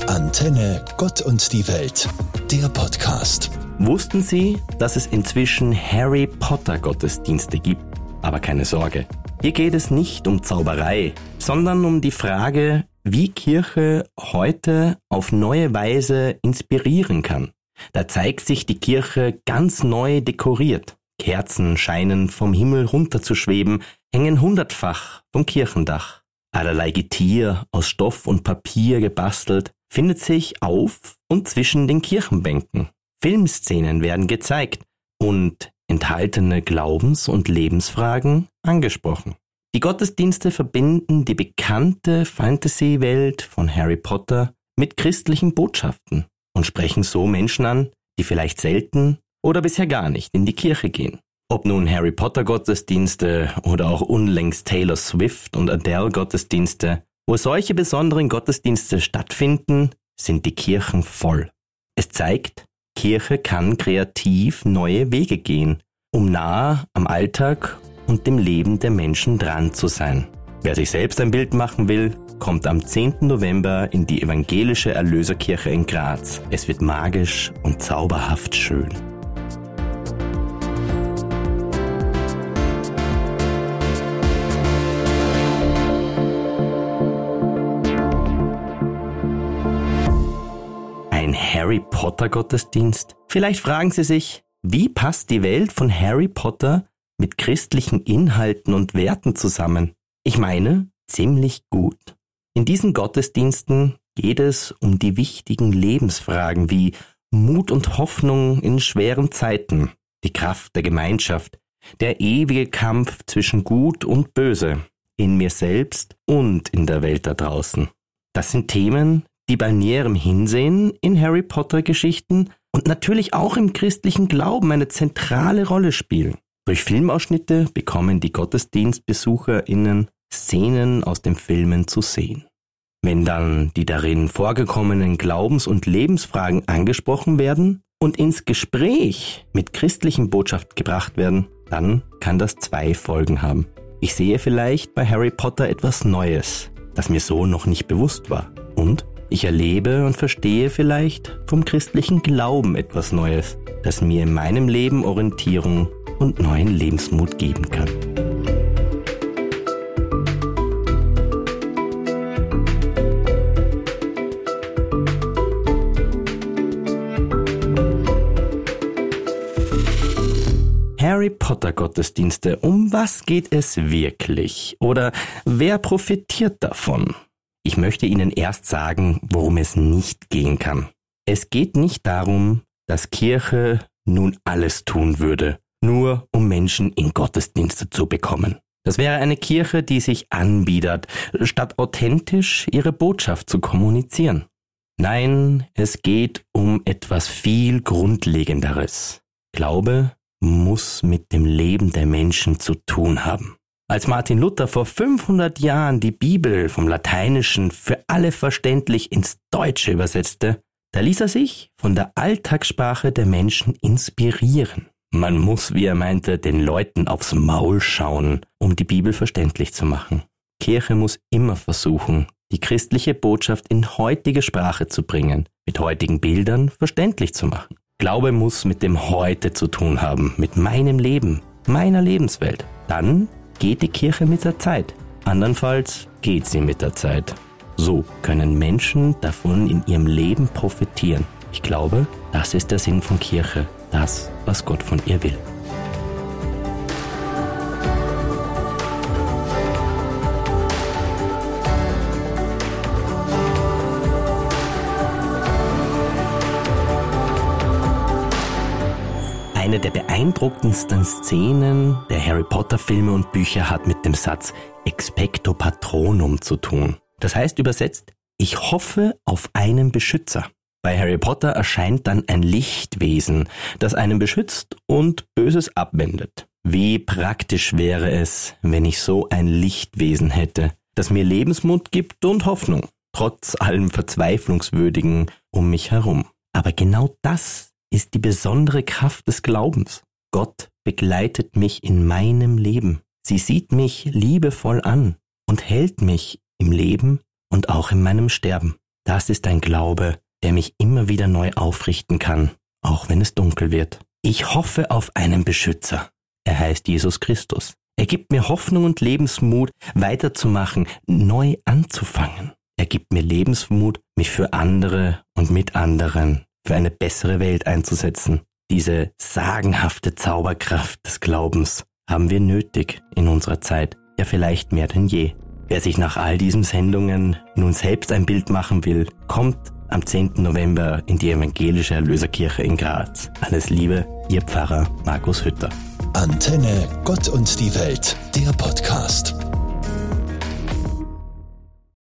Antenne Gott und die Welt, der Podcast. Wussten Sie, dass es inzwischen Harry Potter Gottesdienste gibt? Aber keine Sorge, hier geht es nicht um Zauberei, sondern um die Frage, wie Kirche heute auf neue Weise inspirieren kann. Da zeigt sich die Kirche ganz neu dekoriert. Kerzen scheinen vom Himmel runterzuschweben, hängen hundertfach vom Kirchendach. Allerlei Getier aus Stoff und Papier gebastelt findet sich auf und zwischen den Kirchenbänken. Filmszenen werden gezeigt und enthaltene Glaubens- und Lebensfragen angesprochen. Die Gottesdienste verbinden die bekannte Fantasy-Welt von Harry Potter mit christlichen Botschaften und sprechen so Menschen an, die vielleicht selten oder bisher gar nicht in die Kirche gehen. Ob nun Harry Potter Gottesdienste oder auch unlängst Taylor Swift und Adele Gottesdienste, wo solche besonderen Gottesdienste stattfinden, sind die Kirchen voll. Es zeigt, Kirche kann kreativ neue Wege gehen, um nah am Alltag und dem Leben der Menschen dran zu sein. Wer sich selbst ein Bild machen will, kommt am 10. November in die Evangelische Erlöserkirche in Graz. Es wird magisch und zauberhaft schön. Ein Harry Potter Gottesdienst? Vielleicht fragen Sie sich, wie passt die Welt von Harry Potter mit christlichen Inhalten und Werten zusammen? Ich meine, ziemlich gut. In diesen Gottesdiensten geht es um die wichtigen Lebensfragen wie Mut und Hoffnung in schweren Zeiten, die Kraft der Gemeinschaft, der ewige Kampf zwischen Gut und Böse, in mir selbst und in der Welt da draußen. Das sind Themen, die bei näherem Hinsehen in Harry Potter Geschichten und natürlich auch im christlichen Glauben eine zentrale Rolle spielen. Durch Filmausschnitte bekommen die GottesdienstbesucherInnen Szenen aus den Filmen zu sehen. Wenn dann die darin vorgekommenen Glaubens- und Lebensfragen angesprochen werden und ins Gespräch mit christlichen Botschaft gebracht werden, dann kann das zwei Folgen haben. Ich sehe vielleicht bei Harry Potter etwas Neues, das mir so noch nicht bewusst war. Und ich erlebe und verstehe vielleicht vom christlichen Glauben etwas Neues, das mir in meinem Leben Orientierung und neuen Lebensmut geben kann. Harry Potter Gottesdienste, um was geht es wirklich? Oder wer profitiert davon? Ich möchte Ihnen erst sagen, worum es nicht gehen kann. Es geht nicht darum, dass Kirche nun alles tun würde, nur um Menschen in Gottesdienste zu bekommen. Das wäre eine Kirche, die sich anbietet, statt authentisch ihre Botschaft zu kommunizieren. Nein, es geht um etwas viel Grundlegenderes. Glaube muss mit dem Leben der Menschen zu tun haben. Als Martin Luther vor 500 Jahren die Bibel vom Lateinischen für alle verständlich ins Deutsche übersetzte, da ließ er sich von der Alltagssprache der Menschen inspirieren. Man muss, wie er meinte, den Leuten aufs Maul schauen, um die Bibel verständlich zu machen. Kirche muss immer versuchen, die christliche Botschaft in heutige Sprache zu bringen, mit heutigen Bildern verständlich zu machen. Glaube muss mit dem Heute zu tun haben, mit meinem Leben, meiner Lebenswelt. Dann geht die Kirche mit der Zeit. Andernfalls geht sie mit der Zeit. So können Menschen davon in ihrem Leben profitieren. Ich glaube, das ist der Sinn von Kirche, das, was Gott von ihr will. Eine der beeindruckendsten Szenen der Harry Potter Filme und Bücher hat mit dem Satz Expecto Patronum zu tun. Das heißt übersetzt, ich hoffe auf einen Beschützer. Bei Harry Potter erscheint dann ein Lichtwesen, das einen beschützt und Böses abwendet. Wie praktisch wäre es, wenn ich so ein Lichtwesen hätte, das mir Lebensmut gibt und Hoffnung, trotz allem Verzweiflungswürdigen um mich herum. Aber genau das ist die besondere Kraft des Glaubens. Gott begleitet mich in meinem Leben. Sie sieht mich liebevoll an und hält mich im Leben und auch in meinem Sterben. Das ist ein Glaube, der mich immer wieder neu aufrichten kann, auch wenn es dunkel wird. Ich hoffe auf einen Beschützer. Er heißt Jesus Christus. Er gibt mir Hoffnung und Lebensmut, weiterzumachen, neu anzufangen. Er gibt mir Lebensmut, mich für andere und mit anderen für eine bessere Welt einzusetzen. Diese sagenhafte Zauberkraft des Glaubens haben wir nötig in unserer Zeit, ja vielleicht mehr denn je. Wer sich nach all diesen Sendungen nun selbst ein Bild machen will, kommt am 10. November in die Evangelische Erlöserkirche in Graz. Alles Liebe, Ihr Pfarrer Markus Hütter. Antenne Gott und die Welt, der Podcast.